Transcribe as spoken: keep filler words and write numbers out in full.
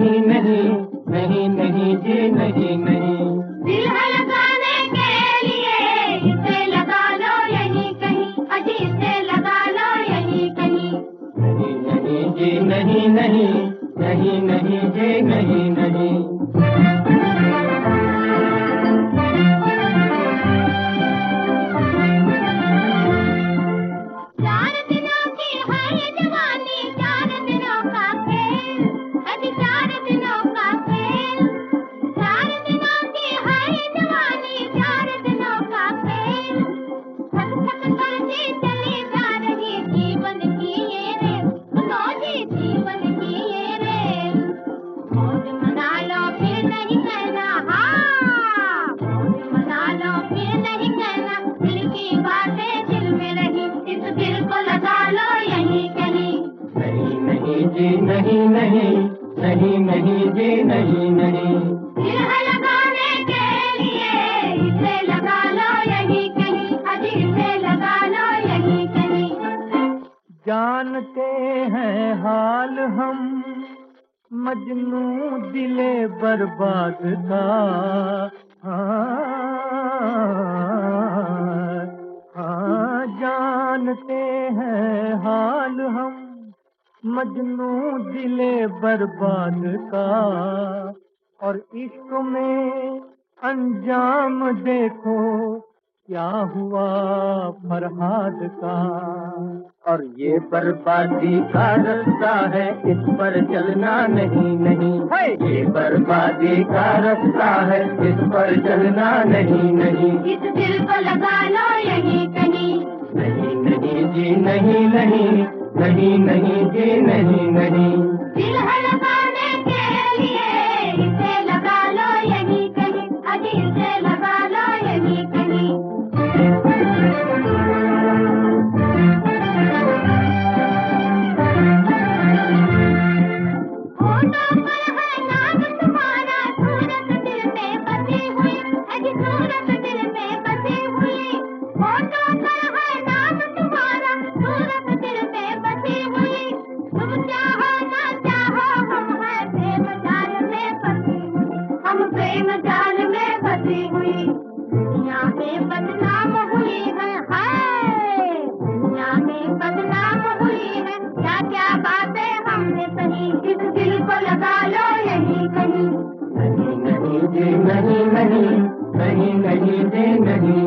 नहीं नहीं नहीं नहीं जी नहीं नहीं। दिल है लगाने के लिए इसे लगा लो यहीं कहीं, अजी इसे लगा लो यहीं कहीं। नहीं नहीं जी नहीं नहीं नहीं नहीं जी नहीं नहीं। चार दिनों की है जवानी, चार दिनों का खेल, अभी चार दिनों का खेल। चार दिनों की है जवानी, चार दिनों का खेल। थक थक करके चली जा रही जीवन की ये रेल, सुनो जी जीवन की ये रेल। मौज मना लो फिर नहीं कहना, हाँ मौज मना लो फिर नहीं कहना। दिल की बातें दिल में रही, इस दिल को लगा लो यहीं कहीं। नहीं नहीं जी नहीं नहीं नहीं नहीं जी नहीं नहीं। दिल है लगाने के लिए इसे लगा लो यहीं कहीं, अजी इसे लगा लो यहीं कहीं। जानते हैं हाल हम मजनू दिले बर्बाद का, हाँ हाँ जानते हैं हाल हम मजनू दिले बर्बाद का। और इश्क में अंजाम देखो क्या हुआ फरहाद का। और ये बर्बादी का रास्ता है, इस पर चलना नहीं नहीं। ये बर्बादी का रास्ता है, इस पर चलना नहीं नहीं। इस दिल को लगा लो यहीं कहीं। नहीं नहीं जी नहीं नहीं नहीं नहीं जी नहीं नहीं। दिल है लगाने के लिए इसे लगा लो यहीं कहीं, अजी इसे लगा लो यहीं कहीं। होठों पर है नाम तुम्हारा, सूरत दिल में बसी हुई, अजी सूरत दिल में बसी हुई। होठों पर है नाम तुम्हारा, सूरत दिल में बसी हुई। तुम चाहो ना चाहो हम हैं प्रेम जाल में फंसी हुई, हम प्रेम जाल में फंसी हुई। दुनिया में बदनाम हुई है, हाय दुनिया में बदनाम हुई है। क्या क्या बातें हमने सही, इस दिल को लगा लो यहीं कहीं। नहीं नहीं जी नहीं नहीं नहीं नहीं जी नहीं।